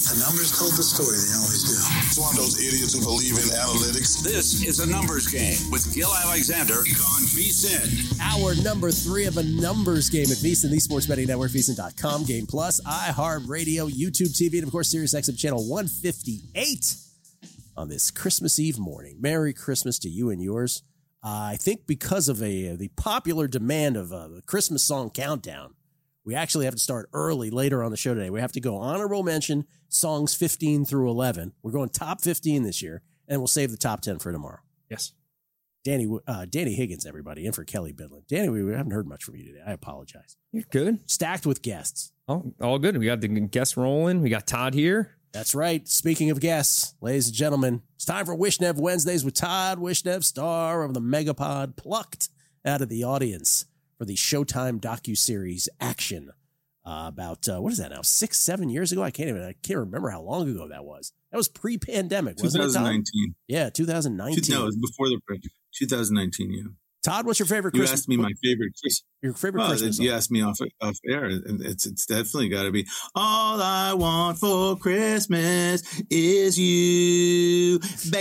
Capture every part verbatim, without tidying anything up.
The numbers told the story. They always do. It's one of those idiots who believe in analytics. This is a numbers game with Gil Alexander on VSiN. Hour number three of a numbers game at VSiN, the Sports Betting Network, V S I N dot com, Game Plus, iHeartRadio, YouTube T V, and of course, SiriusXM Channel one fifty-eight on this Christmas Eve morning. Merry Christmas to you and yours. Uh, I think because of a the popular demand of uh, the Christmas song countdown, we actually have to start early later on the show today. We have to go honorable mention songs fifteen through eleven. We're going top fifteen this year, and we'll save the top ten for tomorrow. Yes. Danny uh, Danny Higgins, everybody, in for Kelly Bidlin. Danny, we haven't heard much from you today. I apologize. You're good. Stacked with guests. Oh, all good. We got the guests rolling. We got Todd here. That's right. Speaking of guests, ladies and gentlemen, it's time for Wishnev Wednesdays with Todd Wishnev, star of the Megapod, plucked out of the audience for the Showtime docuseries Action. Uh, about, uh, what is that now, six, seven years ago? I can't even, I can't remember how long ago that was. That was pre-pandemic, wasn't it, Todd? twenty nineteen. Yeah, two thousand nineteen. No, it was before the twenty nineteen, yeah. Todd, what's your favorite you Christmas? You asked me my favorite Christmas. Your favorite well, Christmas You song. asked me off, off air, and it's, it's definitely got to be All I Want for Christmas is You,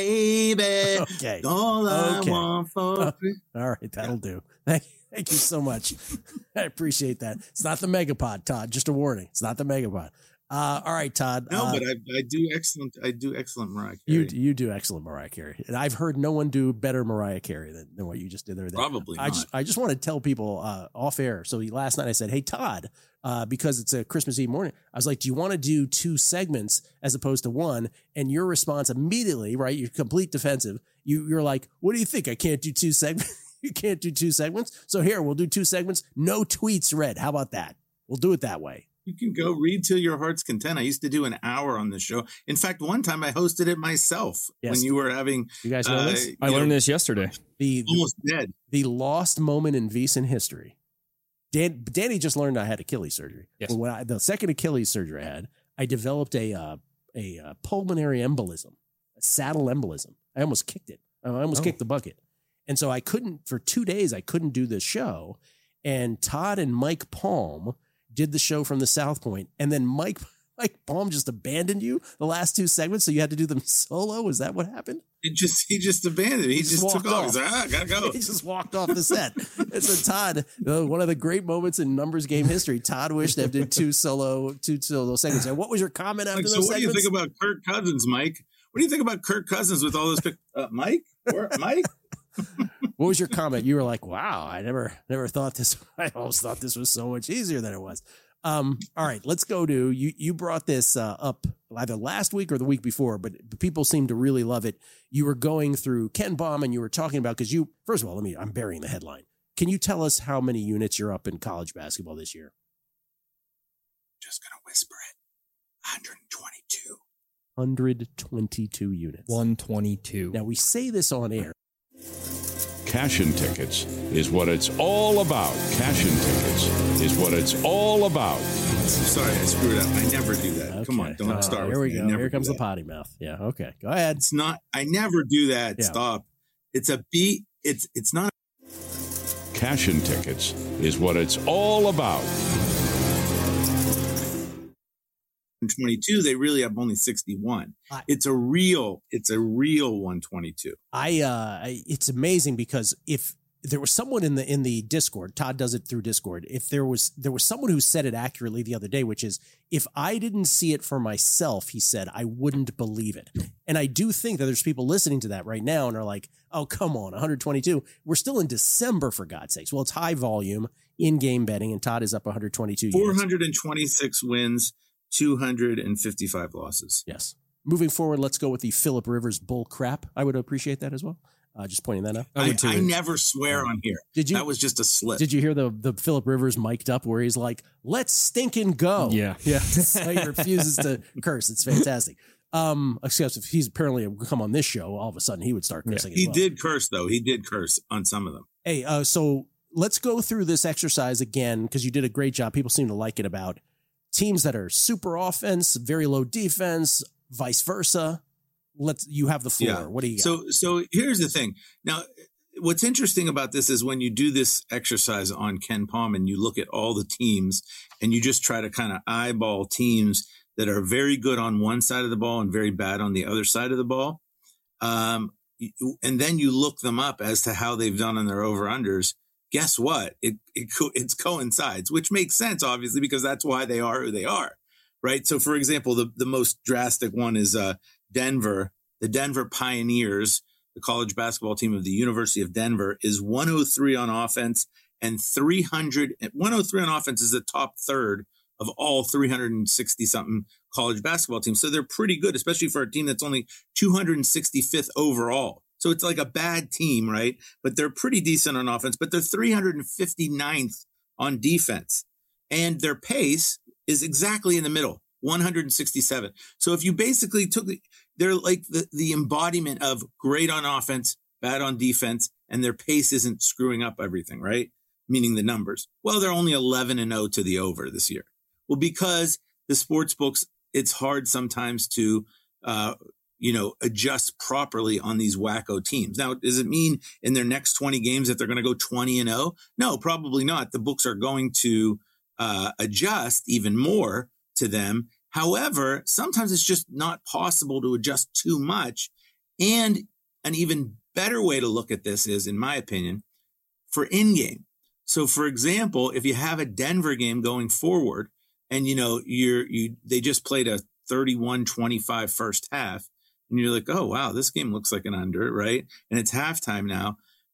baby. Okay. All I okay. want for uh, Christmas. All right, that'll do. Thank, thank you so much. I appreciate that. It's not the Megapod, Todd. Just a warning. It's not the Megapod. Uh, all right, Todd. No, uh, but I, I do excellent. I do excellent Mariah Carey. You you do excellent Mariah Carey, and I've heard no one do better Mariah Carey than, than what you just did there. Probably I not. just I just want to tell people uh, off air. So last night I said, "Hey Todd, uh, because it's a Christmas Eve morning, I was like, do you want to do two segments as opposed to one?" And your response immediately, right? You're complete defensive. You you're like, "What do you think? I can't do two segments. You can't do two segments. So here we'll do two segments. No tweets read. How about that? We'll do it that way." You can go read till your heart's content. I used to do an hour on the show. In fact, one time I hosted it myself yes. when you were having. You guys know uh, this? I learned know, this yesterday. The, almost dead. The lost moment in VSiN history. Dan, Danny just learned I had Achilles surgery. Yes. When I, the second Achilles surgery I had, I developed a uh, a uh, pulmonary embolism, a saddle embolism. I almost kicked it. I almost oh. kicked the bucket. And so I couldn't, for two days, I couldn't do this show. And Todd and Mike Palm did the show from the South Point, and then Mike Mike Palm just abandoned you the last two segments, so you had to do them solo. Is that what happened? He just he just abandoned it. He, he just, just took off. off. He's like, ah, gotta go. He just walked off the set. And so Todd, uh, one of the great moments in numbers game history, Todd Wishnev did two solo two solo segments. And what was your comment after like, those so what segments? do you think about Kirk Cousins, Mike? What do you think about Kirk Cousins with all those pic- uh, Mike? Or Mike? What was your comment? You were like, wow, I never never thought this. I always thought this was so much easier than it was. Um, all right, let's go to you. You brought this uh, up either last week or the week before, but people seem to really love it. You were going through Ken Pom and you were talking about, because you, first of all, let me, I'm burying the headline. Can you tell us how many units you're up in college basketball this year? Just going to whisper it. one hundred twenty-two. one hundred twenty-two units. one twenty-two. Now we say this on air. Cash-in tickets is what it's all about. Cash-in tickets is what it's all about. Sorry, I screwed up. I never do that. Okay. Come on, don't uh, start Here with we me. go. Never Here comes the potty mouth. Yeah, okay. Go ahead. It's not, I never do that. Yeah. Stop. It's a beat. It's, it's not. Cash-in tickets is what it's all about. twenty-two, they really have only sixty-one. I, it's a real, it's a real one twenty-two. I, uh, I, it's amazing because if there was someone in the, in the Discord, Todd does it through Discord. If there was, there was someone who said it accurately the other day, which is, if I didn't see it for myself, he said, I wouldn't believe it. And I do think that there's people listening to that right now and are like, oh, come on, one hundred twenty-two. We're still in December, for God's sakes. Well, it's high volume in-game betting, and Todd is up one hundred twenty-two. four hundred twenty-six wins, two hundred fifty-five losses. Yes. Moving forward, let's go with the Phillip Rivers bull crap. I would appreciate that as well. Uh, just pointing that out. I, I, I never swear on here. Did you? That was just a slip. Did you hear the the Phillip Rivers mic'd up where he's like, "Let's stink and go"? Yeah, yeah. So he refuses to curse. It's fantastic. Um, except if he's apparently come on this show, all of a sudden he would start cursing. Yeah. He as well. did curse though. He did curse on some of them. Hey, uh, so let's go through this exercise again because you did a great job. People seem to like it about teams that are super offense, very low defense, vice versa. Let's you have the floor. Yeah. What do you got? So so here's the thing. Now, what's interesting about this is when you do this exercise on Ken Pom and you look at all the teams and you just try to kind of eyeball teams that are very good on one side of the ball and very bad on the other side of the ball. Um, and then you look them up as to how they've done on their over-unders. Guess what? It, it it coincides, which makes sense, obviously, because that's why they are who they are, right? So, for example, the, the most drastic one is uh, Denver. The Denver Pioneers, the college basketball team of the University of Denver, is one oh three on offense and three hundred. one oh three on offense is the top third of all three hundred sixty something college basketball teams. So they're pretty good, especially for a team that's only two hundred sixty-fifth overall. So it's like a bad team, right? But they're pretty decent on offense, but they're three hundred fifty-ninth on defense. And their pace is exactly in the middle, one hundred sixty-seven. So if you basically took the, they're like the, the embodiment of great on offense, bad on defense, and their pace isn't screwing up everything, right? Meaning the numbers. Well, they're only eleven and oh to the over this year. Well, because the sports books, it's hard sometimes to, uh, you know, adjust properly on these wacko teams. Now, does it mean in their next twenty games that they're going to go twenty and oh? No, probably not. The books are going to uh, adjust even more to them. However, sometimes it's just not possible to adjust too much. And an even better way to look at this is, in my opinion, for in-game. So, for example, if you have a Denver game going forward, and, you know, you're, you, they just played a thirty-one twenty-five first half, and you're like, oh, wow, this game looks like an under, right? And it's halftime now.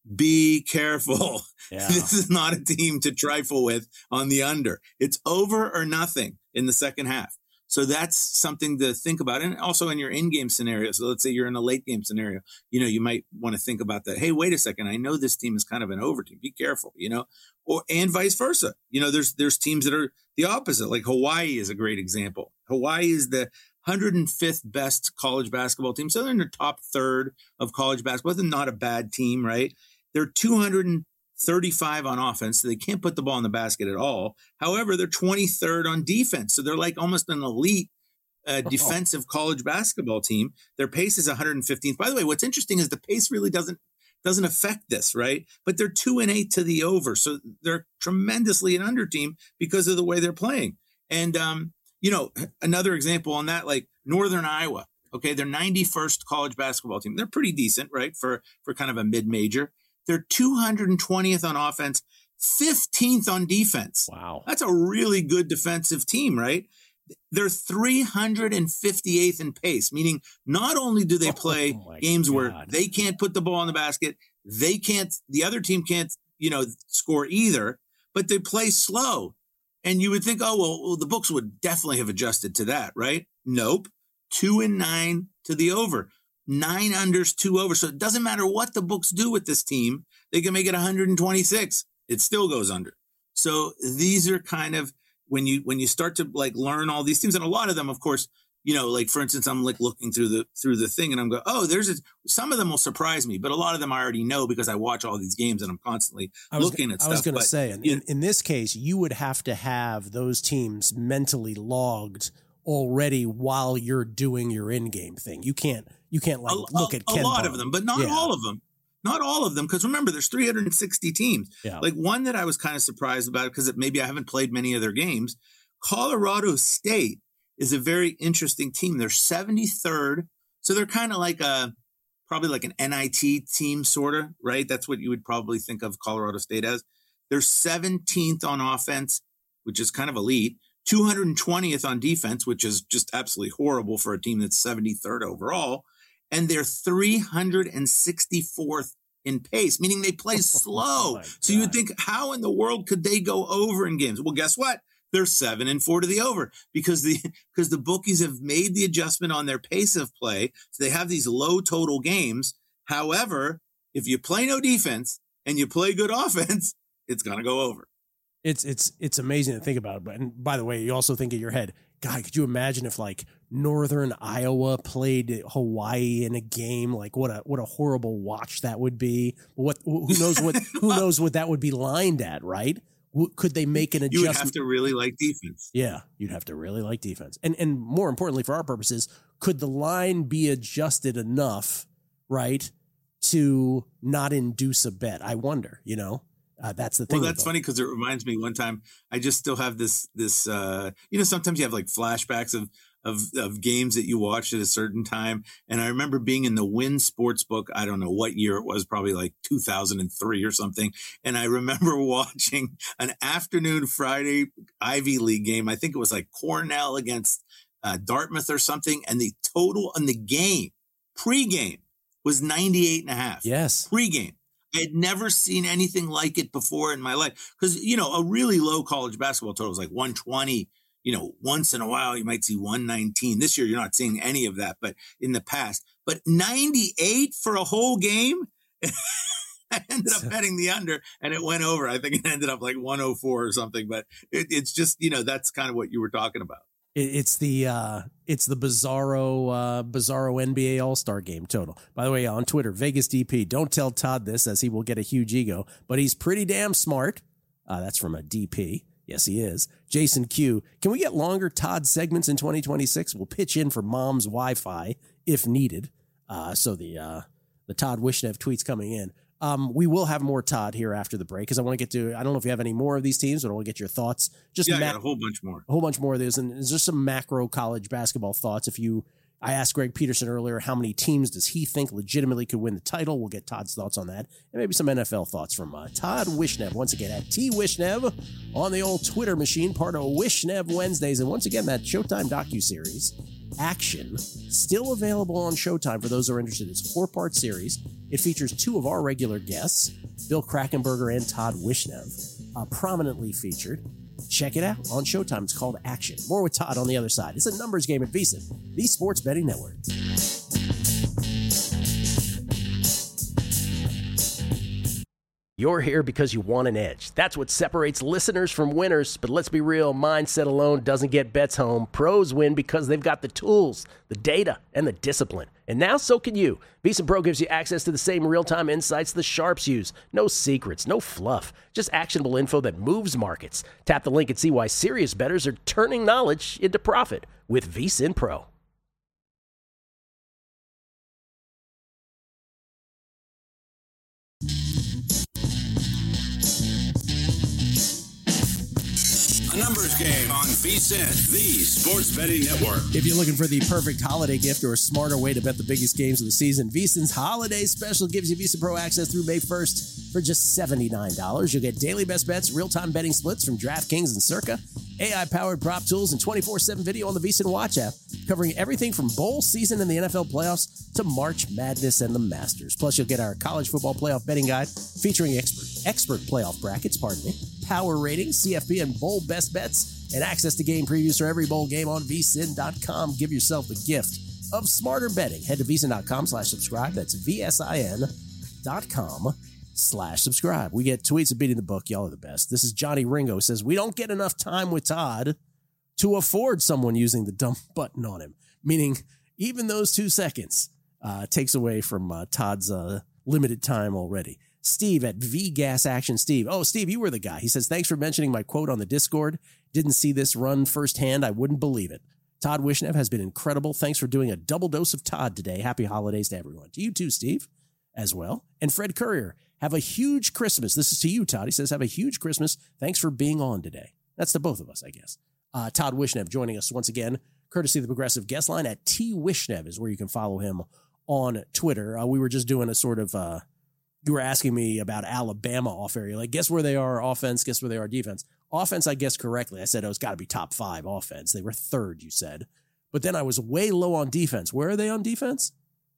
Be careful. Yeah. This is not a team to trifle with on the under. It's over or nothing in the second half. So that's something to think about. And also in your in-game scenario. So let's say you're in a late game scenario, you know, you might want to think about that. Hey, wait a second. I know this team is kind of an over team. Be careful, you know, or, and vice versa. You know, there's, there's teams that are the opposite. Like Hawaii is a great example. Hawaii is the one hundred fifth best college basketball team. So they're in the top third of college basketball. They're not a bad team, right? They're two hundred thirty-five on offense, so they can't put the ball in the basket at all. However, they're twenty-third on defense, so they're like almost an elite uh, defensive college basketball team. Their pace is one hundred fifteenth. By the way, what's interesting is the pace really doesn't doesn't affect this, right? But they're two and eight to the over, so they're tremendously an under team because of the way they're playing. And um, you know, another example on that, like Northern Iowa. Okay, they're ninety-first college basketball team. They're pretty decent, right, for for kind of a mid-major. They're two hundred twentieth on offense, fifteenth on defense. Wow. That's a really good defensive team, right? They're three hundred fifty-eighth in pace, meaning not only do they play oh games God. where they can't put the ball in the basket, they can't, the other team can't, you know, score either, but they play slow. And you would think, oh, well, well, the books would definitely have adjusted to that, right? Nope. Two and nine to the over. Nine unders, two over. So it doesn't matter what the books do with this team. They can make it one hundred twenty-six. It still goes under. So these are kind of when you when you start to like learn all these teams, and a lot of them, of course, you know, like for instance, I'm like looking through the through the thing, and I'm going, oh, there's a, some of them will surprise me, but a lot of them I already know because I watch all these games and I'm constantly I was, looking at stuff. I was going to say, in, you know, in this case, you would have to have those teams mentally logged already while you're doing your in-game thing. You can't you can't like a, look a, at a Ken lot Bone. of them, but not yeah. all of them. Not all of them, because remember, there's three hundred sixty teams. Yeah. Like one that I was kind of surprised about because maybe I haven't played many of their games. Colorado State is a very interesting team. They're seventy-third, so they're kind of like a probably like an N I T team, sort of, right? That's what you would probably think of Colorado State as. They're seventeenth on offense, which is kind of elite. two hundred twentieth on defense, which is just absolutely horrible for a team that's seventy-third overall. And they're three hundred sixty-fourth in pace, meaning they play slow. Oh so you would think, how in the world could they go over in games? Well, guess what? They're seven and four to the over because the because the bookies have made the adjustment on their pace of play. So they have these low total games. However, if you play no defense and you play good offense, it's going to go over. It's it's it's amazing to think about. But and by the way, you also think in your head, God, could you imagine if like Northern Iowa played Hawaii in a game? Like what a what a horrible watch that would be. What who knows what who knows what that would be lined at, right? Could they make an adjustment? You would have to really like defense. Yeah, you'd have to really like defense. And and more importantly for our purposes, could the line be adjusted enough, right, to not induce a bet? I wonder, you know. Uh, that's the thing. Well, that's funny because it reminds me one time I just still have this, this, uh, you know, sometimes you have like flashbacks of, of, of games that you watched at a certain time. And I remember being in the Wynn Sportsbook. I don't know what year it was, probably like two thousand three or something. And I remember watching an afternoon Friday Ivy League game. I think it was like Cornell against uh, Dartmouth or something. And the total on the game, pregame, was ninety-eight and a half. Yes. Pregame. I had never seen anything like it before in my life. Because, you know, a really low college basketball total is like one twenty. You know, once in a while, you might see one nineteen. This year, you're not seeing any of that, but in the past. But ninety-eight for a whole game? I ended up betting the under, and it went over. I think it ended up like one oh four or something. But it, it's just, you know, that's kind of what you were talking about. It's the uh, it's the bizarro uh, bizarro N B A All-Star Game total. By the way, on Twitter, Vegas D P, don't tell Todd this as he will get a huge ego, but he's pretty damn smart. Uh, that's from a D P. Yes, he is. Jason Q, can we get longer Todd segments in twenty twenty-six? We'll pitch in for mom's Wi-Fi if needed. Uh, so the uh, the Todd Wishnev tweets coming in. Um, we will have more Todd here after the break because I want to get to, I don't know if you have any more of these teams, but I want to get your thoughts. Just yeah, ma- I got a whole bunch more. A whole bunch more of these. And there's just some macro college basketball thoughts. If you, I asked Greg Peterson earlier, how many teams does he think legitimately could win the title? We'll get Todd's thoughts on that. And maybe some N F L thoughts from uh, Todd Wishnev. Once again, at T Wishnev on the old Twitter machine, part of Wishnev Wednesdays. And once again, that Showtime docuseries, Action, still available on Showtime for those who are interested. It's a four-part series. It features two of our regular guests, Bill Krackomberger and Todd Wishnev, uh, prominently featured. Check it out on Showtime. It's called Action. More with Todd on the other side. It's a numbers game at VSiN, the Sports Betting Network. You're here because you want an edge. That's what separates listeners from winners. But let's be real, mindset alone doesn't get bets home. Pros win because they've got the tools, the data, and the discipline. And now so can you. VSiN Pro gives you access to the same real-time insights the sharps use. No secrets, no fluff, just actionable info that moves markets. Tap the link and see why serious bettors are turning knowledge into profit with VSiN Pro. A numbers game on VSiN, the Sports Betting Network. If you're looking for the perfect holiday gift or a smarter way to bet the biggest games of the season, VSiN's Holiday Special gives you VSiN Pro access through May first for just seventy-nine dollars. You'll get daily best bets, real-time betting splits from DraftKings and Circa, A I-powered prop tools, and twenty-four seven video on the VSiN Watch app, covering everything from bowl season and the N F L playoffs to March Madness and the Masters. Plus, you'll get our college football playoff betting guide featuring expert expert playoff brackets, pardon me, power ratings, C F P and bowl best bets, and access to game previews for every bowl game on V S I N dot com. Give yourself the gift of smarter betting. Head to V S I N dot com slash subscribe. That's V S I N dot com slash subscribe. We get tweets of beating the book. Y'all are the best. This is Johnny Ringo says, we don't get enough time with Todd to afford someone using the dump button on him. Meaning, even those two seconds uh, takes away from uh, Todd's uh, limited time already. Steve at V Gas Action Steve. Oh, Steve, you were the guy. He says, thanks for mentioning my quote on the Discord. Didn't see this run firsthand. I wouldn't believe it. Todd Wishnev has been incredible. Thanks for doing a double dose of Todd today. Happy holidays to everyone. To you too, Steve, as well. And Fred Courier, have a huge Christmas. This is to you, Todd. He says, have a huge Christmas. Thanks for being on today. That's to both of us, I guess. Uh, Todd Wishnev joining us once again, courtesy of the Progressive Guest Line at T Wishnev is where you can follow him on Twitter. Uh, we were just doing a sort of... Uh, You were asking me about Alabama off area. Like, guess where they are offense, guess where they are defense. Offense, I guessed correctly. I said, oh, it's got to be top five offense. They were third, you said. But then I was way low on defense. Where are they on defense?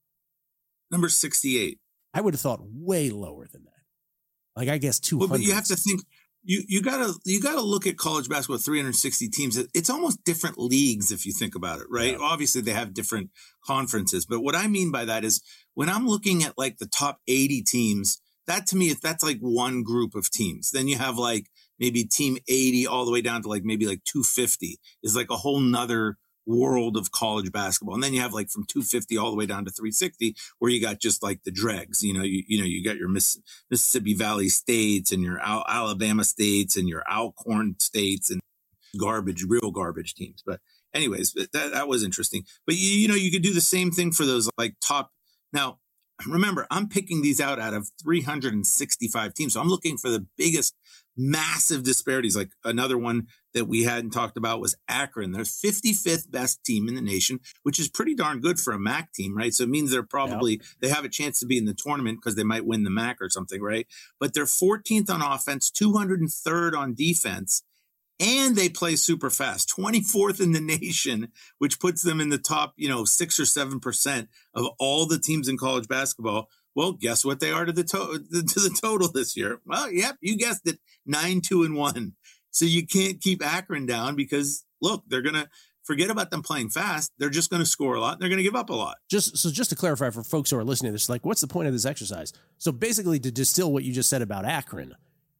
Number sixty-eight. I would have thought way lower than that. Like, I guess two hundred. Well, but you have to think, you, you gotta, you gotta look at college basketball with three hundred sixty teams. It's almost different leagues if you think about it, right? Yeah. Obviously they have different conferences, but what I mean by that is when I'm looking at like the top eighty teams, that to me, that's like one group of teams. Then you have like maybe team eighty all the way down to like maybe like two fifty is like a whole nother world of college basketball. And then you have like from two fifty all the way down to three sixty where you got just like the dregs, you know, you, you know, you got your Miss, Mississippi Valley states and your Al- Alabama states and your Alcorn states and garbage, real garbage teams. But anyways, that, that was interesting. But you, you know, you could do the same thing for those like top. Now, remember, I'm picking these out out of three hundred sixty-five teams. So I'm looking for the biggest massive disparities. Like another one that we hadn't talked about was Akron. They're fifty-fifth best team in the nation, which is pretty darn good for a M A C team, right? So it means they're probably, yep. they have a chance to be in the tournament because they might win the M A C or something, right? But they're fourteenth on offense, two hundred third on defense, and they play super fast, twenty-fourth in the nation, which puts them in the top, you know, six or seven percent of all the teams in college basketball. Well, guess what they are to the, to- to the total this year? Well, yep, you guessed it, nine, two, and one. So you can't keep Akron down because, look, they're going to forget about them playing fast. They're just going to score a lot. And they're going to give up a lot. Just so just to clarify for folks who are listening to this, like, what's the point of this exercise? So basically, to distill what you just said about Akron,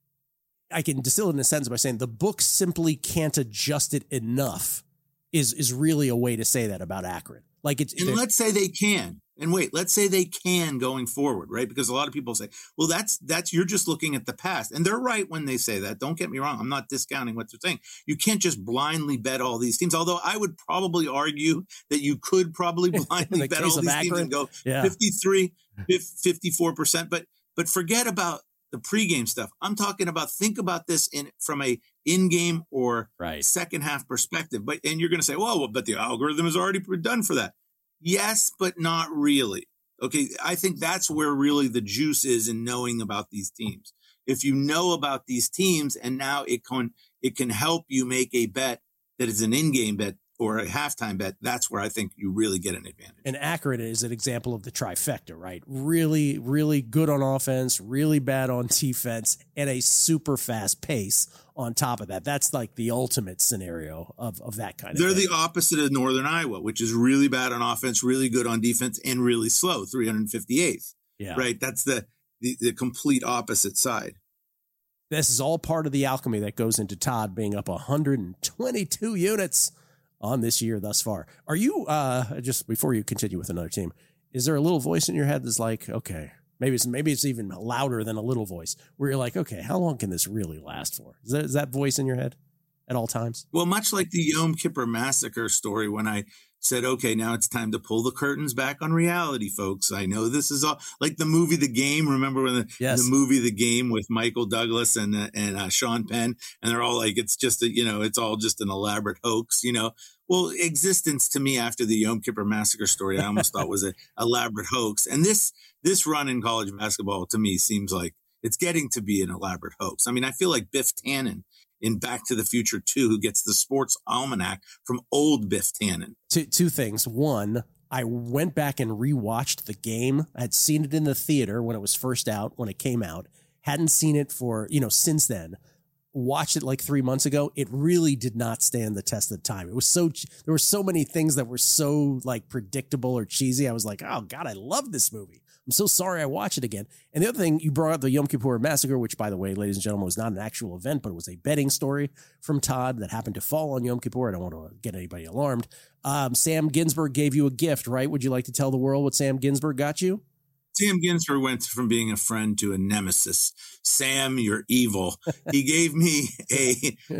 I can distill it in a sentence by saying the book simply can't adjust it enough is is really a way to say that about Akron. Like it's, and let's say they can. And wait, let's say they can going forward, right? Because a lot of people say, well, that's, that's, you're just looking at the past. And they're right when they say that. Don't get me wrong. I'm not discounting what they're saying. You can't just blindly bet all these teams. Although I would probably argue that you could probably blindly bet all these Akron, teams and go yeah. fifty-three, fifty-four percent. But, but forget about the pregame stuff. I'm talking about, think about this in from a in-game or right. second half perspective. But, and you're going to say, well, well, but the algorithm is already done for that. Yes, but not really. Okay, I think that's where really the juice is in knowing about these teams. If you know about these teams and now it can it can help you make a bet that is an in-game bet or a halftime bet, that's where I think you really get an advantage. And Akron is an example of the trifecta, right? Really, really good on offense, really bad on defense, and a super fast pace on top of that. That's like the ultimate scenario of, of that kind of They're thing. the opposite of Northern Iowa, which is really bad on offense, really good on defense, and really slow, three hundred fifty-eighth. Yeah. Right? That's the, the, the complete opposite side. This is all part of the alchemy that goes into Todd being up one hundred twenty-two units on this year thus far. Are you, uh, just before you continue with another team, is there a little voice in your head that's like, okay, maybe it's maybe it's even louder than a little voice where you're like, okay, how long can this really last for? Is that, is that voice in your head at all times? Well, much like the Yom Kippur Massacre story, when I said, okay, now it's time to pull the curtains back on reality, folks. I know this is all like the movie The Game. Remember when the, yes. the movie The Game with Michael Douglas and uh, and uh, Sean Penn, and they're all like, it's just a, you know, it's all just an elaborate hoax, you know. Well, existence to me after the Yom Kippur Massacre story, I almost thought was an elaborate hoax. And this this run in college basketball to me seems like it's getting to be an elaborate hoax. I mean, I feel like Biff Tannen in Back to the Future two, who gets the sports almanac from old Biff Tannen. Two, two things. One, I went back and rewatched the game. I had seen it in the theater when it was first out, when it came out. Hadn't seen it for, you know, since then. Watched it like three months ago. It really did not stand the test of time. It was so, there were so many things that were so like predictable or cheesy. I was like, oh God, I love this movie. I'm so sorry I watch it again. And the other thing, you brought up the Yom Kippur Massacre, which, by the way, ladies and gentlemen, was not an actual event, but it was a betting story from Todd that happened to fall on Yom Kippur. I don't want to get anybody alarmed. Um, Sam Ginsburg gave you a gift, right? Would you like to tell the world what Sam Ginsburg got you? Sam Ginsburg went from being a friend to a nemesis. Sam, you're evil. He gave me a,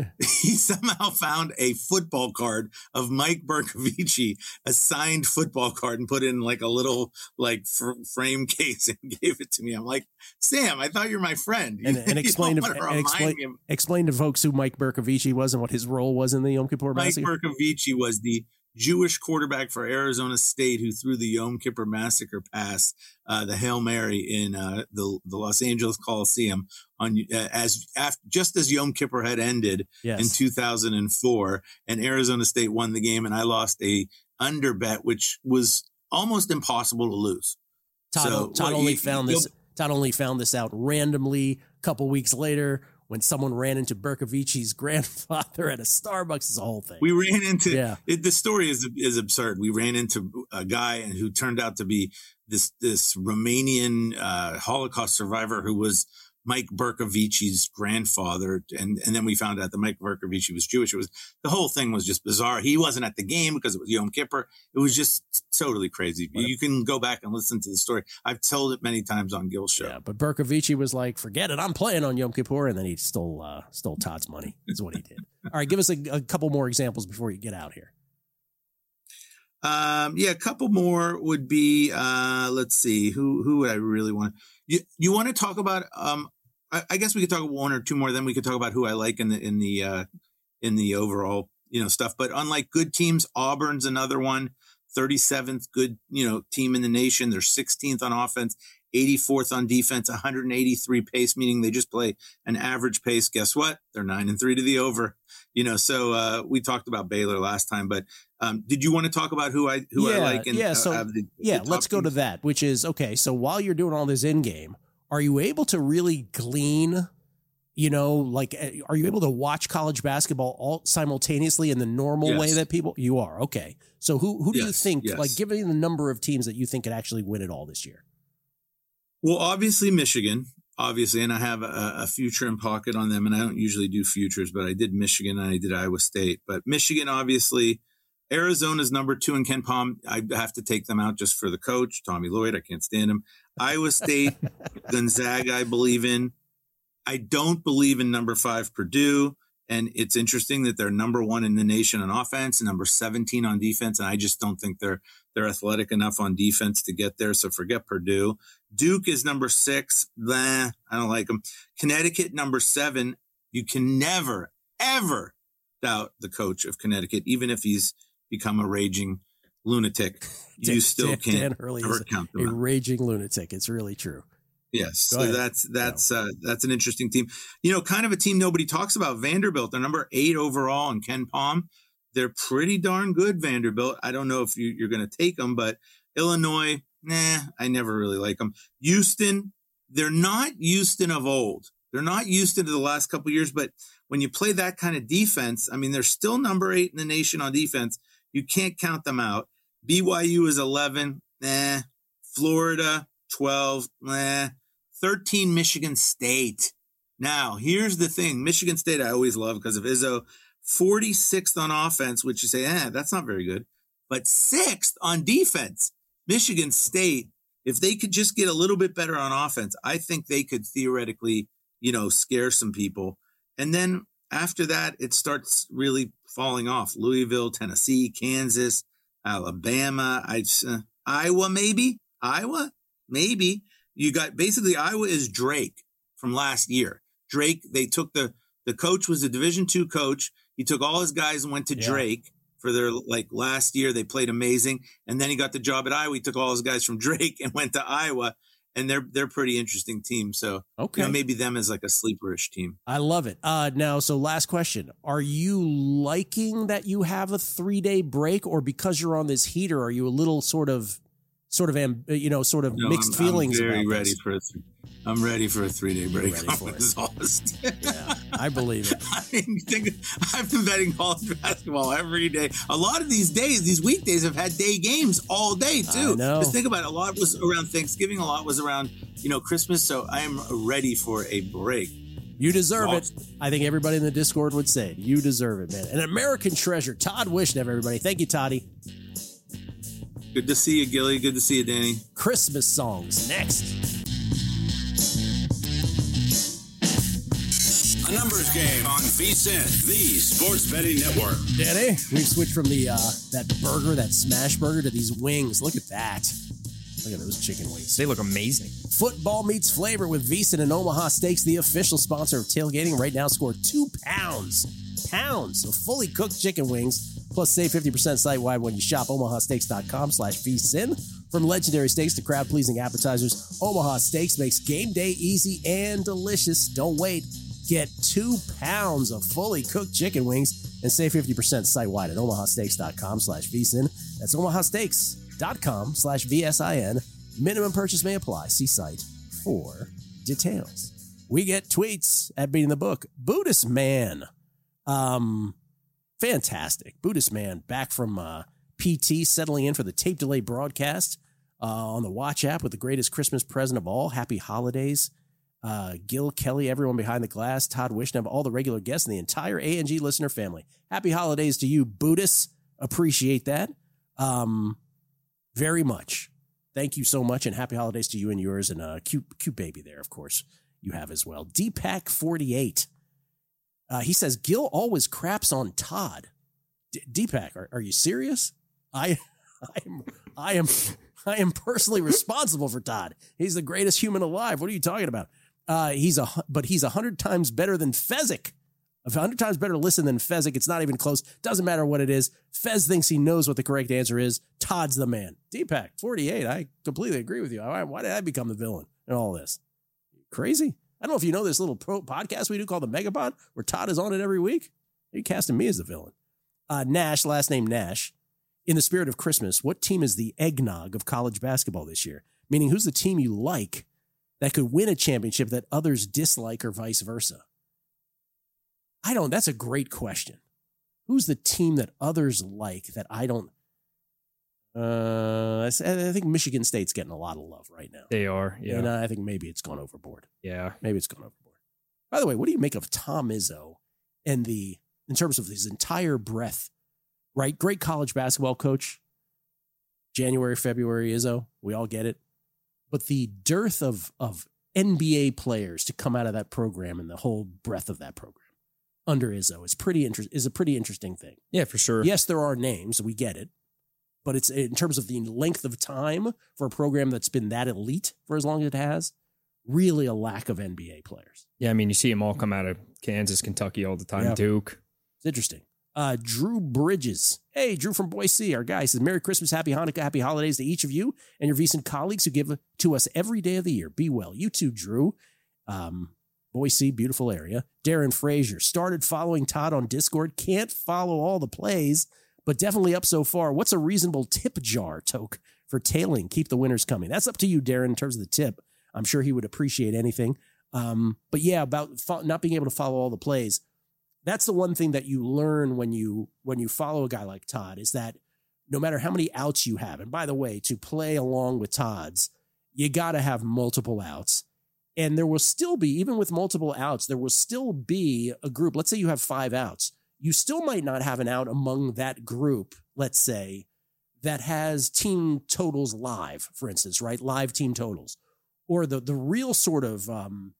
he somehow found a football card of Mike Bercovici, a signed football card, and put it in like a little like fr- frame case and gave it to me. I'm like, Sam, I thought you're my friend. And, and explain, to, and explain, explain to folks who Mike Bercovici was and what his role was in the Yom Kippur Massacre. Mike Bercovici was the Jewish quarterback for Arizona State who threw the Yom Kippur Massacre pass, uh, the Hail Mary in uh, the the Los Angeles Coliseum on uh, as after, just as Yom Kippur had ended yes. in two thousand four, and Arizona State won the game, and I lost a under bet, which was almost impossible to lose. Todd, so, Todd well, only you, found this. Todd only found this out randomly a couple weeks later, when someone ran into Bercovici's grandfather at a Starbucks. It's a whole thing. We ran into, yeah. it, the story is is absurd. We ran into a guy who turned out to be this this Romanian uh, Holocaust survivor who was Mike Bercovici's grandfather. And, and then we found out that Mike Bercovici was Jewish. It was, the whole thing was just bizarre. He wasn't at the game because it was Yom Kippur. It was just totally crazy. You can go back and listen to the story. I've told it many times on Gil's show. Yeah, but Bercovici was like, forget it, I'm playing on Yom Kippur. And then he stole, uh, stole Todd's money is what he did. All right, give us a, a couple more examples before you get out here. Um, yeah, a couple more would be, uh, let's see, who, who would I really want? You, you want to talk about, um, I, I guess we could talk about one or two more. Then we could talk about who I like in the in the uh, in the overall you know stuff. But unlike good teams, Auburn's another one. thirty-seventh good you know team in the nation. They're sixteenth on offense, eighty-fourth on defense, one hundred eighty-three pace, meaning they just play an average pace. Guess what? They're nine and three to the over. You know, so uh, we talked about Baylor last time, but um, did you want to talk about who I who yeah, I like? In, yeah, so uh, the, yeah, the let's go teams? to that. Which is okay. So while you're doing all this in game, are you able to really glean? You know, like, are you able to watch college basketball all simultaneously in the normal Yes. way that people? You are okay. So who who do you Yes, think? yes. Like, give me the number of teams that you think could actually win it all this year. Well, obviously Michigan, obviously, and I have a, a future in pocket on them, and I don't usually do futures, but I did Michigan and I did Iowa State. But Michigan, obviously, Arizona's number two in Ken Palm. I have to take them out just for the coach, Tommy Lloyd. I can't stand him. Iowa State, Gonzaga, I believe in. I don't believe in number five Purdue. And it's interesting that they're number one in the nation on offense and number seventeen on defense. And I just don't think they're they're athletic enough on defense to get there. So forget Purdue. Duke is number six. Blah, I don't like them. Connecticut, number seven. You can never, ever doubt the coach of Connecticut, even if he's become a raging lunatic. You Dan, still Dan, can't Dan Hurley ever is count a them out. raging lunatic. It's really true. Yes, Go so ahead. that's that's uh, that's an interesting team. You know, kind of a team nobody talks about. Vanderbilt, they're number eight overall in Ken Palm. They're pretty darn good, Vanderbilt. I don't know if you, you're going to take them, but Illinois, nah, I never really like them. Houston, they're not Houston of old. They're not Houston of the last couple of years, but when you play that kind of defense, I mean, they're still number eight in the nation on defense. You can't count them out. B Y U is eleven, nah. Florida, twelve, nah. thirteen, Michigan State. Now, here's the thing. Michigan State I always love because of Izzo. forty-sixth on offense, which you say, eh, that's not very good. But sixth on defense. Michigan State, if they could just get a little bit better on offense, I think they could theoretically, you know, scare some people. And then after that, it starts really falling off. Louisville, Tennessee, Kansas, Alabama, I, uh, Iowa, maybe. Iowa, maybe. You got basically Iowa is Drake from last year. Drake, they took the the coach was a Division two coach. He took all his guys and went to Yeah. Drake for their like last year. They played amazing, and then he got the job at Iowa. He took all his guys from Drake and went to Iowa, and they're they're a pretty interesting team. So Okay. you know, maybe them as like a sleeperish team. I love it. Uh, now, so last question. Are you liking that you have a three-day break, or because you're on this heater, are you a little sort of, sort of, am, you know, sort of No, mixed I'm, feelings I'm very about ready this? for a th- I'm ready for a three day break. ready for it. Exhausted. Yeah, I believe it. I mean, think, I've been betting college basketball every day. A lot of these days, these weekdays have had day games all day too. I know. Just think about it. A lot was around Thanksgiving. A lot was around, you know, Christmas. So I am ready for a break. You deserve Awesome. it. I think everybody in the Discord would say it. You deserve it, man. An American treasure. Todd Wishnev, everybody. Thank you, Toddy. Good to see you, Gilly. Good to see you, Danny. Christmas songs next. A numbers game on VSiN, the Sports Betting Network. Danny, we've switched from the uh, that burger, that smash burger, to these wings. Look at that. Look at those chicken wings. They look amazing. Football meets flavor with VSiN and Omaha Steaks, the official sponsor of tailgating. Right now, score two pounds, pounds of fully cooked chicken wings, plus save fifty percent site-wide when you shop omaha steaks dot com slash VSiN. From legendary steaks to crowd-pleasing appetizers, Omaha Steaks makes game day easy and delicious. Don't wait. Get two pounds of fully cooked chicken wings and save fifty percent site-wide at omaha steaks dot com slash VSiN. That's omaha steaks dot com slash V S I N. Minimum purchase may apply. See site for details. We get tweets at Beating the Book. Buddhist Man. Um, fantastic. Buddhist Man back from uh, P T, settling in for the tape delay broadcast uh, on the Watch app with the greatest Christmas present of all. Happy holidays. Uh, Gil, Kelly, everyone behind the glass, Todd Wishnev, all the regular guests, and the entire A N G listener family. Happy holidays to you, Buddhists. Appreciate that um, very much. Thank you so much, and happy holidays to you and yours, and a cute, cute baby there, of course, you have as well. D PAC forty-eight. Uh, he says, Gil always craps on Todd. D- Deepak, are, are you serious? I, I am, I am, I am personally responsible for Todd. He's the greatest human alive. What are you talking about? Uh, he's a but he's a hundred times better than Fezzik. A hundred times better to listen than Fezzik. It's not even close. Doesn't matter what it is. Fez thinks he knows what the correct answer is. Todd's the man. D-Pack, forty-eight. I completely agree with you. Why, why did I become the villain in all this? Crazy. I don't know if you know this little pro podcast we do called the Megapod, where Todd is on it every week. You're casting me as the villain. Uh, Nash, last name Nash. In the spirit of Christmas, what team is the eggnog of college basketball this year? Meaning, who's the team you like that could win a championship that others dislike or vice versa? I don't, that's a great question. Who's the team that others like that I don't, uh, I think Michigan State's getting a lot of love right now. They are, yeah. And I think maybe it's gone overboard. Yeah. Maybe it's gone overboard. By the way, what do you make of Tom Izzo and the, in terms of his entire breadth, right? Great college basketball coach. January, February, Izzo. We all get it. But the dearth of, of N B A players to come out of that program and the whole breadth of that program under Izzo is pretty inter- is a pretty interesting thing. Yeah, for sure. Yes, there are names. We get it. But it's in terms of the length of time for a program that's been that elite for as long as it has, really a lack of N B A players. Yeah, I mean, you see them all come out of Kansas, Kentucky all the time, Yeah. Duke. It's interesting. Uh, Drew Bridges. Hey, Drew from Boise, our guy, says, Merry Christmas, Happy Hanukkah, Happy Holidays to each of you and your recent colleagues who give to us every day of the year. Be well. You too, Drew. Um, Boise, beautiful area. Darren Frazier. Started following Todd on Discord. Can't follow all the plays, but definitely up so far. What's a reasonable tip jar, Toke, for tailing? Keep the winners coming. That's up to you, Darren, in terms of the tip. I'm sure he would appreciate anything. Um, but yeah, about fo- not being able to follow all the plays. That's the one thing that you learn when you when you follow a guy like Todd is that no matter how many outs you have, and by the way, to play along with Todd's, you got to have multiple outs. And there will still be, even with multiple outs, there will still be a group. Let's say you have five outs. You still might not have an out among that group, let's say, that has team totals live, for instance, right? Live team totals. Or the, the real sort of um,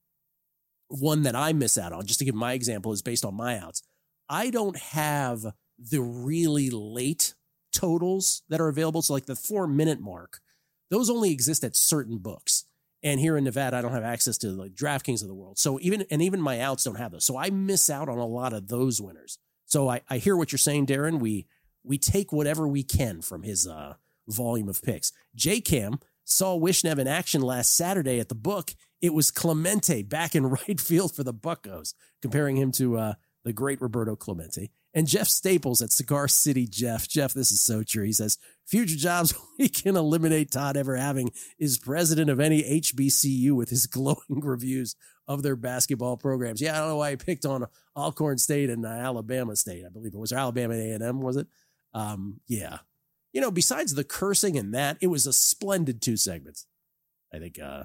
one that I miss out on, just to give my example, is based on my outs. I don't have the really late totals that are available. So like the four minute mark, those only exist at certain books. And here in Nevada, I don't have access to like DraftKings of the world. So even, and even my outs don't have those. So I miss out on a lot of those winners. So I, I hear what you're saying, Darren. We, we take whatever we can from his uh, volume of picks. J-Cam saw Wishnev in action last Saturday at the book. It was Clemente back in right field for the Buccos, comparing him to uh, the great Roberto Clemente. And Jeff Staples at Cigar City Jeff. Jeff, this is so true. He says, future jobs we can eliminate Todd ever having is president of any H B C U with his glowing reviews of their basketball programs. Yeah, I don't know why he picked on Alcorn State and uh, Alabama State, I believe it was, or Alabama A and M, was it? Um, yeah. You know, besides the cursing and that, it was a splendid two segments. I think, uh,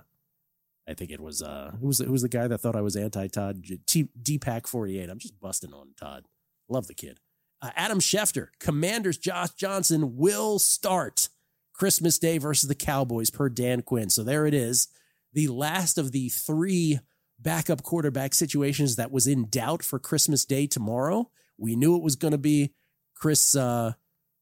I think it was, uh, who was, who was the guy that thought I was anti-Todd? D-Pack forty-eight. I'm just busting on Todd. Love the kid. Uh, Adam Schefter, Commanders Josh Johnson will start Christmas Day versus the Cowboys per Dan Quinn. So there it is. The last of the three backup quarterback situations that was in doubt for Christmas Day tomorrow. We knew it was going to be Chris uh,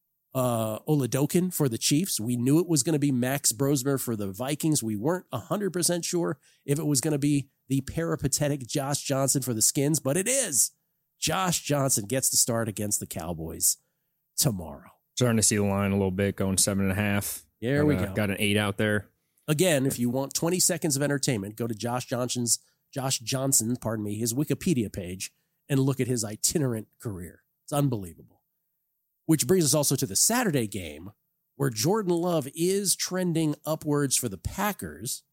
uh, Oladokin for the Chiefs. We knew it was going to be Max Brosmer for the Vikings. We weren't one hundred percent sure if it was going to be the peripatetic Josh Johnson for the Skins, but it is. Josh Johnson gets to start against the Cowboys tomorrow. Starting to see the line a little bit, going seven and a half. There got we a, go. Got an eight out there. Again, if you want twenty seconds of entertainment, go to Josh Johnson's, Josh Johnson, pardon me, his Wikipedia page and look at his itinerant career. It's unbelievable. Which brings us also to the Saturday game where Jordan Love is trending upwards for the Packers.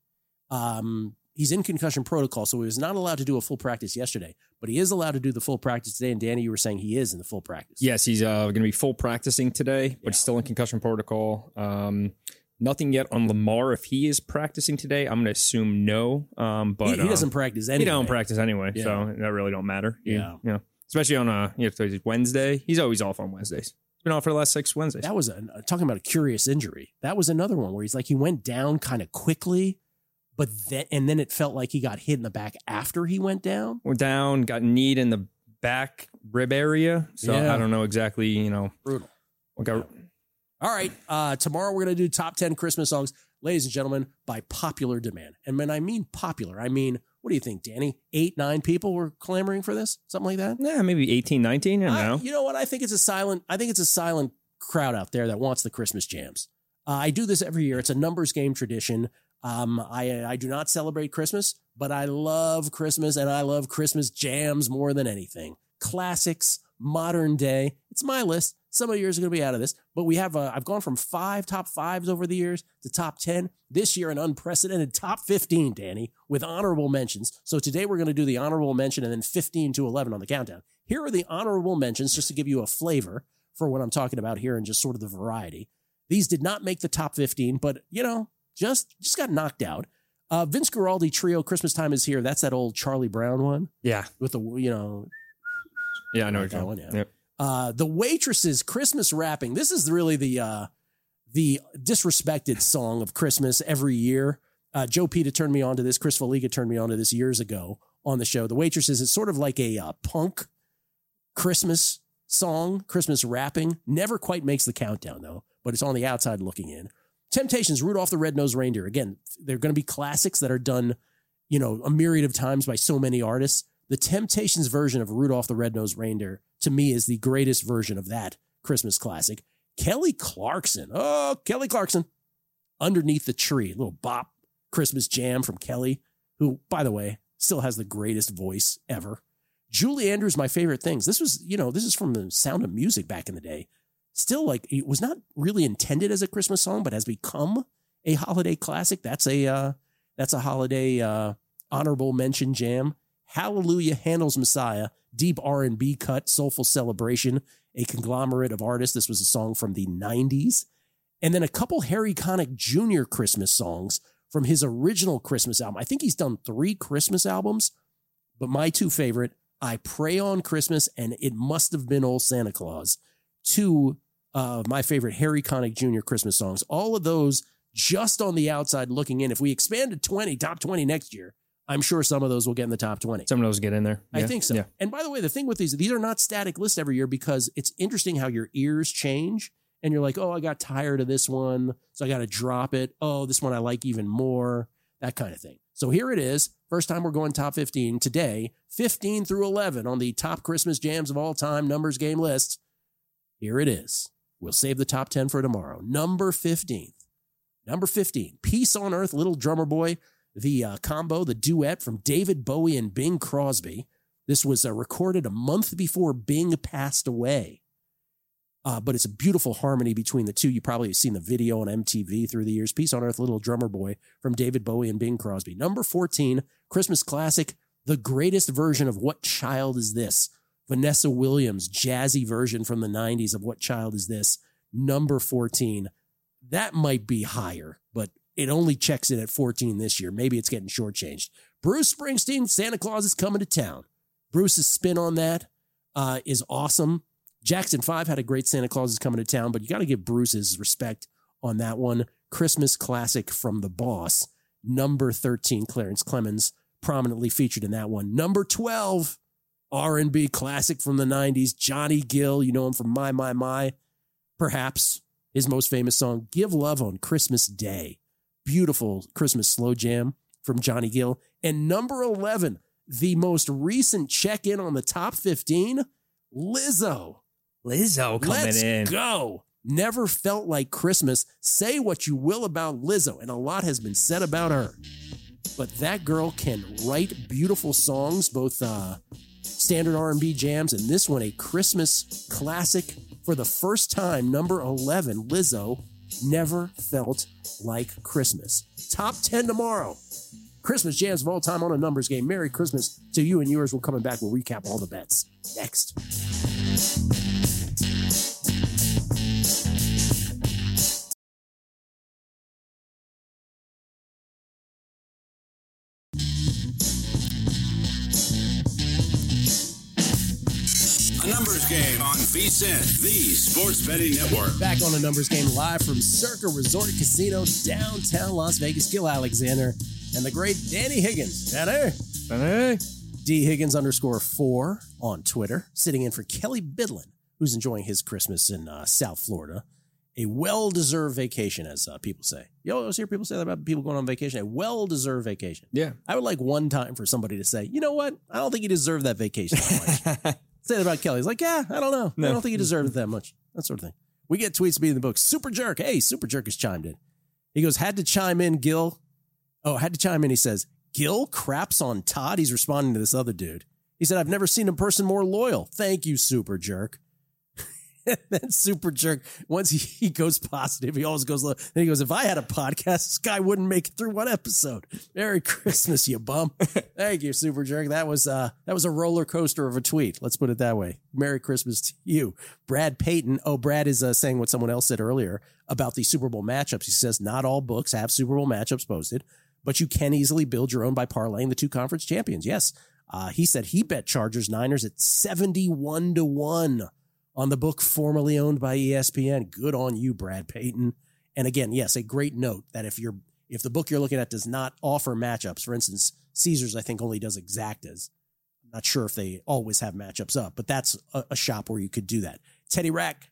Um, he's in concussion protocol, so he was not allowed to do a full practice yesterday, but he is allowed to do the full practice today. And Danny, you were saying he is in the full practice. Yes, he's uh, going to be full practicing today, but Yeah. still in concussion protocol. Um, nothing yet on Lamar if he is practicing today. I'm going to assume no. Um, but he, he doesn't um, practice anyway. He don't practice anyway, Yeah. so that really don't matter. You- Yeah. you know, especially on a you know Wednesday. He's always off on Wednesdays. He's been off for the last six Wednesdays. That was a, talking about a curious injury. That was another one where he's like, he went down kind of quickly, but then, and then it felt like he got hit in the back after he went down. Went down, got kneed in the back rib area. So Yeah. I don't know exactly, you know. Brutal. What got, All right. Uh, tomorrow we're going to do top ten Christmas songs, ladies and gentlemen, by popular demand. And when I mean popular, I mean What do you think, Danny? Eight, nine people were clamoring for this? Something like that? Yeah, maybe eighteen, nineteen. I don't I, know. You know what? I think it's a silent, I think it's a silent crowd out there that wants the Christmas jams. Uh, I do this every year. It's a numbers game tradition. Um, I, I do not celebrate Christmas, but I love Christmas and I love Christmas jams more than anything. Classics, modern day. It's my list. Some of yours are going to be out of this, but we have, uh, I've gone from five top fives over the years to top ten. This year, an unprecedented top fifteen, Danny, with honorable mentions. So today we're going to do the honorable mention and then fifteen to eleven on the countdown. Here are the honorable mentions just to give you a flavor for what I'm talking about here and just sort of the variety. These did not make the top fifteen, but, you know, just, just got knocked out. Uh, Vince Guaraldi Trio, Christmas Time Is Here. That's that old Charlie Brown one. Yeah. With the, you know. Yeah, I know that one, yeah. Yep. Uh, the Waitresses Christmas Rapping. This is really the uh, the disrespected song of Christmas every year. Uh, Joe Pita turned me on to this. Chris Faliga turned me on to this years ago on the show. The Waitresses is sort of like a uh, punk Christmas song, Christmas rapping. Never quite makes the countdown, though, but it's on the outside looking in. Temptations, Rudolph the Red-Nosed Reindeer. Again, they're going to be classics that are done, you know, a myriad of times by so many artists. The Temptations version of Rudolph the Red-Nosed Reindeer, to me, is the greatest version of that Christmas classic. Kelly Clarkson. Oh, Kelly Clarkson. Underneath the Tree. A little bop Christmas jam from Kelly, who, by the way, still has the greatest voice ever. Julie Andrews, My Favorite Things. This was, you know, this is from the Sound of Music back in the day. Still, like, it was not really intended as a Christmas song, but has become a holiday classic. That's a, uh, that's a holiday uh, honorable mention jam. Hallelujah, Handel's Messiah, deep R and B cut, soulful celebration, a conglomerate of artists. This was a song from the nineties. And then a couple Harry Connick Junior Christmas songs from his original Christmas album. I think he's done three Christmas albums, but my two favorite, I Pray on Christmas and It Must Have Been Old Santa Claus, two of my favorite Harry Connick Junior Christmas songs. All of those just on the outside looking in. If we expand to twenty, top twenty next year, I'm sure some of those will get in the top twenty. Some of those get in there. I Yeah. think so. Yeah. And by the way, the thing with these, these are not static lists every year because it's interesting how your ears change. And you're like, oh, I got tired of this one, so I got to drop it. Oh, this one I like even more, that kind of thing. So here it is. First time we're going top fifteen today, fifteen through eleven on the top Christmas jams of all time numbers game list. Here it is. We'll save the top ten for tomorrow. Number fifteen. Number fifteen, Peace on Earth, Little Drummer Boy. The uh, combo, the duet from David Bowie and Bing Crosby. This was uh, recorded a month before Bing passed away. Uh, but it's a beautiful harmony between the two. You probably have seen the video on M T V through the years. Peace on Earth, Little Drummer Boy from David Bowie and Bing Crosby. Number fourteen, Christmas classic, the greatest version of What Child Is This? Vanessa Williams, jazzy version from the nineties of What Child Is This? Number fourteen. That might be higher, but it only checks in at fourteen this year. Maybe it's getting shortchanged. Bruce Springsteen, Santa Claus is Coming to Town. Bruce's spin on that uh, is awesome. Jackson five had a great Santa Claus is Coming to Town, but you got to give Bruce his respect on that one. Christmas classic from The Boss. Number thirteen, Clarence Clemens, prominently featured in that one. Number twelve, R and B classic from the nineties, Johnny Gill. You know him from My, My, My. Perhaps his most famous song, Give Love on Christmas Day. Beautiful Christmas slow jam from Johnny Gill. And number eleven, the most recent check-in on the top fifteen, Lizzo. Lizzo coming Let's in. go. Never felt like Christmas. Say what you will about Lizzo, and a lot has been said about her. But that girl can write beautiful songs, both uh, standard R and B jams, and this one a Christmas classic. For the first time, number eleven, Lizzo, Never Felt Like Christmas. Top ten tomorrow. Christmas jams of all time on a numbers game. Merry Christmas to you and yours. We're coming back. We'll recap all the bets next. A numbers game on V S I N, the Sports Betting Network. Back on a numbers game live from Circa Resort Casino, downtown Las Vegas. Gil Alexander and the great Danny Higgins. Danny. Danny. D Higgins underscore four on Twitter, sitting in for Kelly Bidlin, who's enjoying his Christmas in uh, South Florida. A well-deserved vacation, as uh, people say. You always hear people say that about people going on vacation. A well-deserved vacation. Yeah. I would like one time for somebody to say, you know what? I don't think you deserve that vacation that much. Say that about Kelly. He's like, yeah, I don't know. No. I don't think you deserve it that much. That sort of thing. We get tweets being in the book. Super Jerk. Hey, Super Jerk has chimed in. He goes, had to chime in, Gil. Oh, had to chime in. He says, Gil craps on Todd. He's responding to this other dude. He said, I've never seen a person more loyal. Thank you, Super Jerk. Then Super Jerk, once he, he goes positive, he always goes low. Then he goes, if I had a podcast, this guy wouldn't make it through one episode. Merry Christmas, you bum. Thank you, Super Jerk. That was uh that was a roller coaster of a tweet. Let's put it that way. Merry Christmas to you. Brad Payton. Oh, Brad is uh, saying what someone else said earlier about the Super Bowl matchups. He says, not all books have Super Bowl matchups posted, but you can easily build your own by parlaying the two conference champions. Yes. Uh, he said he bet Chargers Niners at seventy-one to one. On the book formerly owned by E S P N. Good on you, Brad Payton. And again, yes, a great note that if you're if the book you're looking at does not offer matchups, for instance, Caesars, I think, only does exactas. I'm not sure if they always have matchups up, but that's a, a shop where you could do that. Teddy Rack,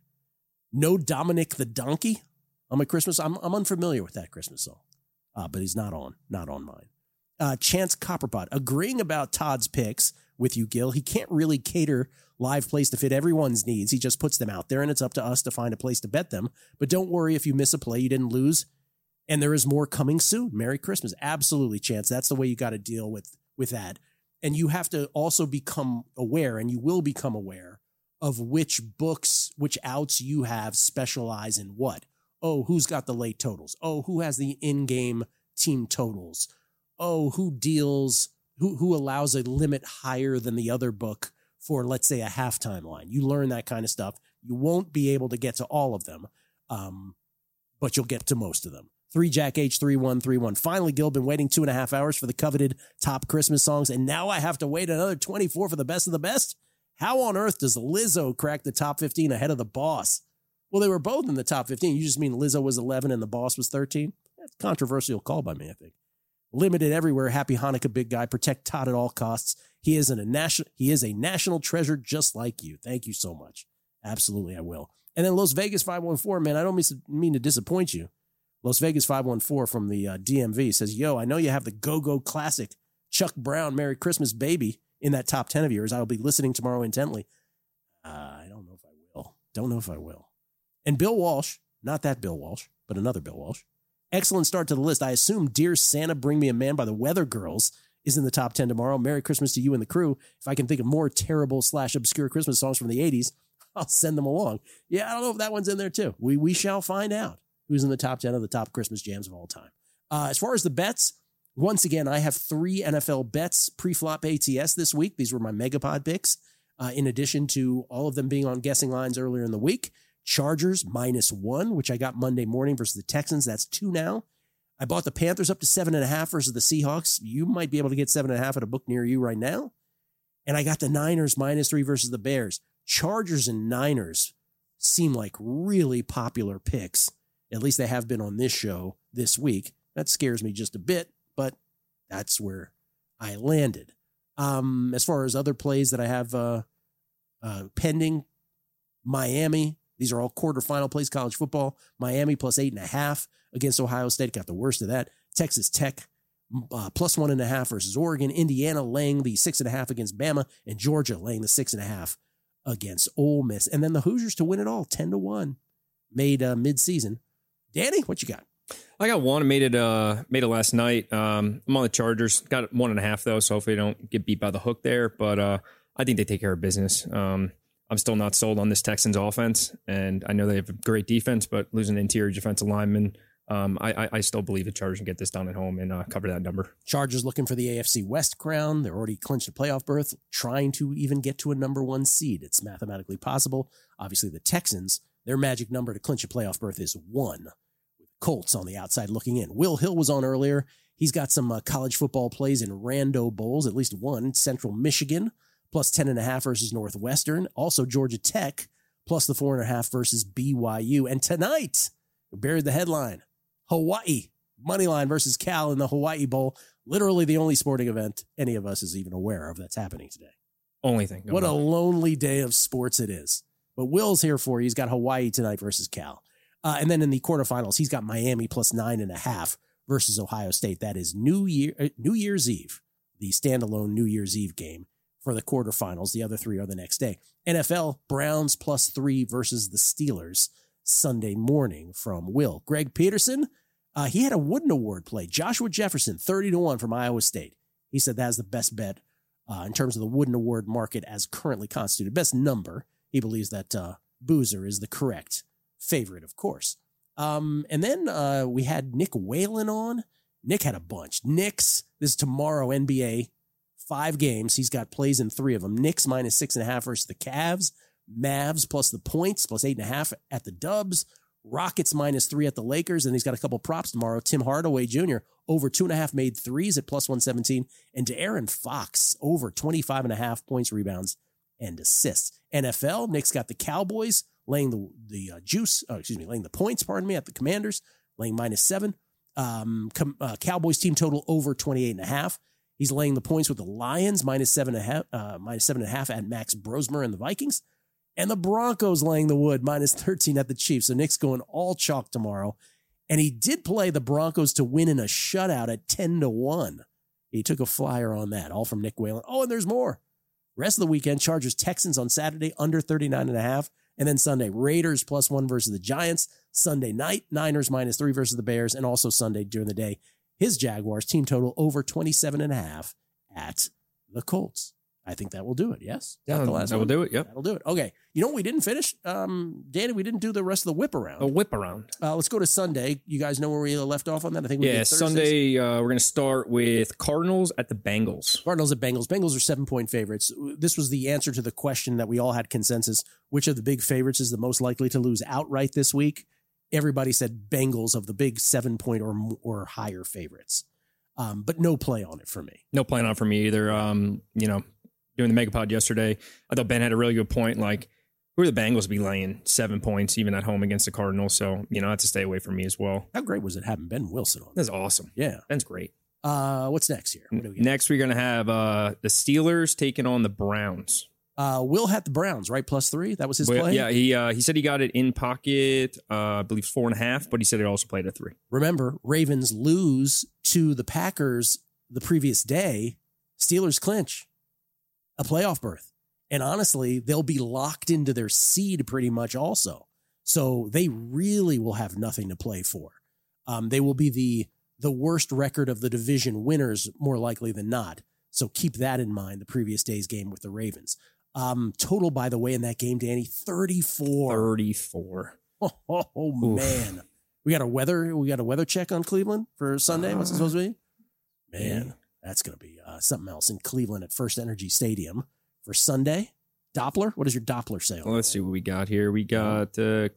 no Dominic the Donkey on my Christmas. I'm I'm unfamiliar with that Christmas song, uh, but he's not on, not on mine. Uh, Chance Copperpot, agreeing about Todd's picks with you, Gil. He can't really cater live plays to fit everyone's needs. He just puts them out there, and it's up to us to find a place to bet them. But don't worry if you miss a play, you didn't lose. And there is more coming soon. Merry Christmas. Absolutely, Chance. That's the way you got to deal with, with that. And you have to also become aware, and you will become aware, of which books, which outs you have specialize in what. Oh, who's got the late totals? Oh, who has the in-game team totals? Oh, who deals, who, who allows a limit higher than the other book for, let's say, a halftime line. You learn that kind of stuff. You won't be able to get to all of them, um, but you'll get to most of them. three Jack H three one three one. Finally, Gil, been waiting two and a half hours for the coveted top Christmas songs, and now I have to wait another twenty-four for the best of the best? How on earth does Lizzo crack the top fifteen ahead of the Boss? Well, they were both in the top fifteen. You just mean Lizzo was eleven and the Boss was thirteen? That's a controversial call by me, I think. Limited everywhere. Happy Hanukkah, big guy. Protect Todd at all costs. He is an, a national. He is a national treasure, just like you. Thank you so much. Absolutely, I will. And then Las Vegas five one four, man. I don't mean, mean to disappoint you. Las Vegas five one four from the uh, D M V says, "Yo, I know you have the Go Go Classic, Chuck Brown, Merry Christmas, Baby in that top ten of yours. I will be listening tomorrow intently." Uh, I don't know if I will. Don't know if I will. And Bill Walsh, not that Bill Walsh, but another Bill Walsh. Excellent start to the list. I assume Dear Santa, Bring Me a Man by the Weather Girls is in the top ten tomorrow. Merry Christmas to you and the crew. If I can think of more terrible slash obscure Christmas songs from the eighties, I'll send them along. Yeah, I don't know if that one's in there too. We we shall find out who's in the top ten of the top Christmas jams of all time. Uh, as far as the bets, once again, I have three N F L bets pre-flop A T S this week. These were my Megapod picks, uh, in addition to all of them being on guessing lines earlier in the week. Chargers minus one, which I got Monday morning versus the Texans. That's two now. I bought the Panthers up to seven and a half versus the Seahawks. You might be able to get seven and a half at a book near you right now. And I got the Niners minus three versus the Bears. Chargers and Niners seem like really popular picks. At least they have been on this show this week. That scares me just a bit, but that's where I landed. Um, as far as other plays that I have uh, uh, pending, Miami. These are all quarterfinal plays, college football. Miami plus eight and a half against Ohio State. Got the worst of that. Texas Tech uh, plus one and a half versus Oregon. Indiana laying the six and a half against Bama. And Georgia laying the six and a half against Ole Miss. And then the Hoosiers to win it all, ten to one. Made uh, mid-season. Danny, what you got? I got one. I made it uh, made it last night. Um, I'm on the Chargers. Got one and a half, though, so hopefully I don't get beat by the hook there. But uh, I think they take care of business. Um I'm still not sold on this Texans offense, and I know they have a great defense, but losing an interior defensive lineman, um, I, I, I still believe the Chargers can get this done at home and uh, cover that number. Chargers looking for the A F C West crown. They're already clinched a playoff berth, trying to even get to a number one seed. It's mathematically possible. Obviously, the Texans, their magic number to clinch a playoff berth is one. With Colts on the outside looking in. Will Hill was on earlier. He's got some uh, college football plays in rando bowls, at least one. Central Michigan. Plus ten and a half versus Northwestern. Also Georgia Tech, plus the four and a half versus B Y U. And tonight, we buried the headline. Hawaii, money line versus Cal in the Hawaii Bowl. Literally the only sporting event any of us is even aware of that's happening today. Only thing. What a lonely day of sports it is. But Will's here for you. He's got Hawaii tonight versus Cal. Uh, and then in the quarterfinals, he's got Miami plus nine and a half versus Ohio State. That is New Year, uh, New Year's Eve, the standalone New Year's Eve game for the quarterfinals. The other three are the next day. N F L, Browns plus three versus the Steelers Sunday morning from Will. Greg Peterson, uh, he had a Wooden Award play. Joshua Jefferson, thirty to one from Iowa State. He said that's the best bet uh, in terms of the Wooden Award market as currently constituted. Best number. He believes that uh, Boozer is the correct favorite, of course. Um, and then uh, we had Nick Whalen on. Nick had a bunch. Knicks, this is tomorrow, N B A, five games. He's got plays in three of them. Knicks minus six and a half versus the Cavs. Mavs plus the points, plus eight and a half at the Dubs. Rockets minus three at the Lakers. And he's got a couple props tomorrow. Tim Hardaway Junior over two and a half made threes at plus one seventeen. And De'Aaron Fox over twenty-five and a half points, rebounds, and assists. N F L, Nick's got the Cowboys laying the the uh, juice, oh, excuse me, laying the points, pardon me, at the Commanders, laying minus seven. Um, com, uh, Cowboys team total over twenty-eight and a half. He's laying the points with the Lions, minus seven and a half, uh, minus seven and a half at Max Brosmer and the Vikings. And the Broncos laying the wood, minus thirteen at the Chiefs. So Nick's going all chalk tomorrow. And he did play the Broncos to win in a shutout at ten to one. He took a flyer on that, all from Nick Whalen. Oh, and there's more. Rest of the weekend, Chargers Texans on Saturday, under thirty-nine and a half. And then Sunday, Raiders plus one versus the Giants. Sunday night, Niners minus three versus the Bears. And also Sunday during the day, his Jaguars team total over twenty-seven and a half at the Colts. I think that will do it. Yes. Yeah, the last that will one? do it. Yep. That'll do it. Okay. You know what we didn't finish? Um, Danny, we didn't do the rest of the whip around. A whip around. Uh, let's go to Sunday. You guys know where we left off on that? I think we Yeah, did Thursdays. Sunday, uh, we're going to start with Cardinals at the Bengals. Cardinals at Bengals. Bengals are seven-point favorites. This was the answer to the question that we all had consensus. Which of the big favorites is the most likely to lose outright this week? Everybody said Bengals of the big seven-point or or higher favorites. Um, but no play on it for me. No plan on for me either. Um, you know, doing the Megapod yesterday, I thought Ben had a really good point. Like, who are the Bengals to be laying seven points even at home against the Cardinals? So, you know, that's to stay away from me as well. How great was it having Ben Wilson on? That's awesome. Yeah. Ben's great. Uh, what's next here? What do we got? Next, we're going to have uh, the Steelers taking on the Browns. Uh, Will had the Browns, right? Plus three. That was his Well, play. yeah, he uh, he said he got it in pocket, uh, I believe four and a half, but he said he also played a three. Remember, Ravens lose to the Packers the previous day. Steelers clinch a playoff berth. And honestly, they'll be locked into their seed pretty much also. So they really will have nothing to play for. Um, they will be the the worst record of the division winners, more likely than not. So keep that in mind, the previous day's game with the Ravens. Um, total, by the way, in that game, Danny, thirty-four. thirty-four. Oh, oh, oh man. We got a weather, we got a weather check on Cleveland for Sunday. What's it supposed to be? Man, that's going to be uh, something else in Cleveland at First Energy Stadium for Sunday. Doppler? What does your Doppler say? Well, let's see what we got here. We got uh,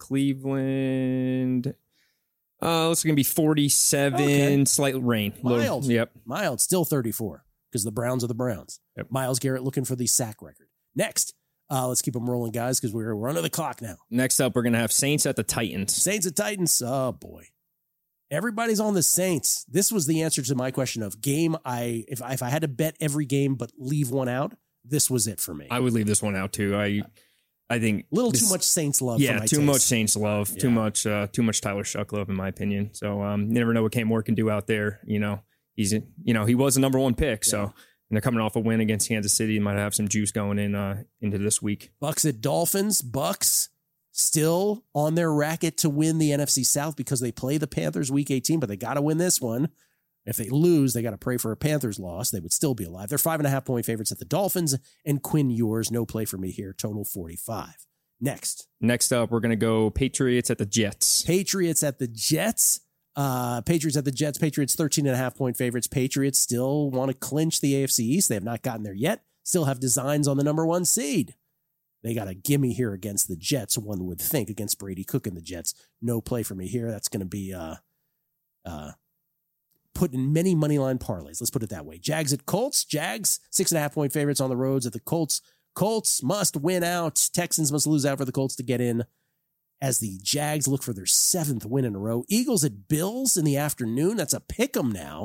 Cleveland. Uh, it's going to be forty-seven, Okay. slight rain. Mild. Low, yep. Mild, still thirty-four because the Browns are the Browns. Yep. Myles Garrett looking for the sack record. Next, uh, let's keep them rolling, guys, because we're, we're under the clock now. Next up, we're going to have Saints at the Titans. Saints and Titans. Oh, boy. Everybody's on the Saints. This was the answer to my question of game. I if, I if I had to bet every game but leave one out, this was it for me. I would leave this one out too. I I think A little this, too much Saints love. Yeah, for my too taste. much Saints love. Yeah. Too much uh, too much Tyler Shuck love, in my opinion. So um, you never know what Cam Moore can do out there. You know, he's you know he was the number one pick. Yeah. So and they're coming off a win against Kansas City. Might have some juice going in uh, into this week. Bucks at Dolphins. Bucks still on their racket to win the N F C South because they play the Panthers week eighteen, but they got to win this one. If they lose, they got to pray for a Panthers loss. They would still be alive. They're five and a half point favorites at the Dolphins, and Quinn Ewers, no play for me here, total forty-five. Next. Next up, we're going to go Patriots at the Jets. Patriots at the Jets. Uh, Patriots at the Jets. Patriots thirteen and a half point favorites. Patriots still want to clinch the A F C East. They have not gotten there yet. Still have designs on the number one seed. They got a gimme here against the Jets, one would think, against Brady Cook and the Jets. No play for me here. That's going to be uh, uh, put in many money line parlays. Let's put it that way. Jags at Colts. Jags, six and a half point favorites on the roads at the Colts. Colts must win out. Texans must lose out for the Colts to get in as the Jags look for their seventh win in a row. Eagles at Bills in the afternoon. That's a pick 'em now.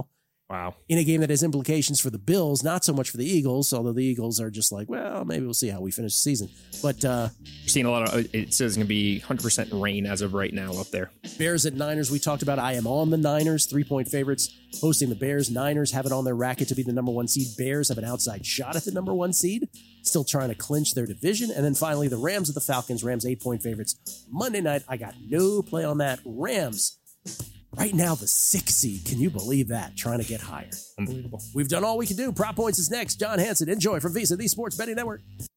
Wow. In a game that has implications for the Bills, not so much for the Eagles, although the Eagles are just like, well, maybe we'll see how we finish the season. But uh, You're seeing a lot of, it says it's going to be one hundred percent rain as of right now up there. Bears at Niners, we talked about. I am on the Niners, three-point favorites, hosting the Bears. Niners have it on their racket to be the number one seed. Bears have an outside shot at the number one seed, still trying to clinch their division. And then finally, the Rams at the Falcons. Rams eight-point favorites. Monday night, I got no play on that. Rams, right now, the sixth seed. Can you believe that? Trying to get higher. Unbelievable. We've done all we can do. Prop Points is next. John Hansen, enjoy from Visa, the Sports Betting Network.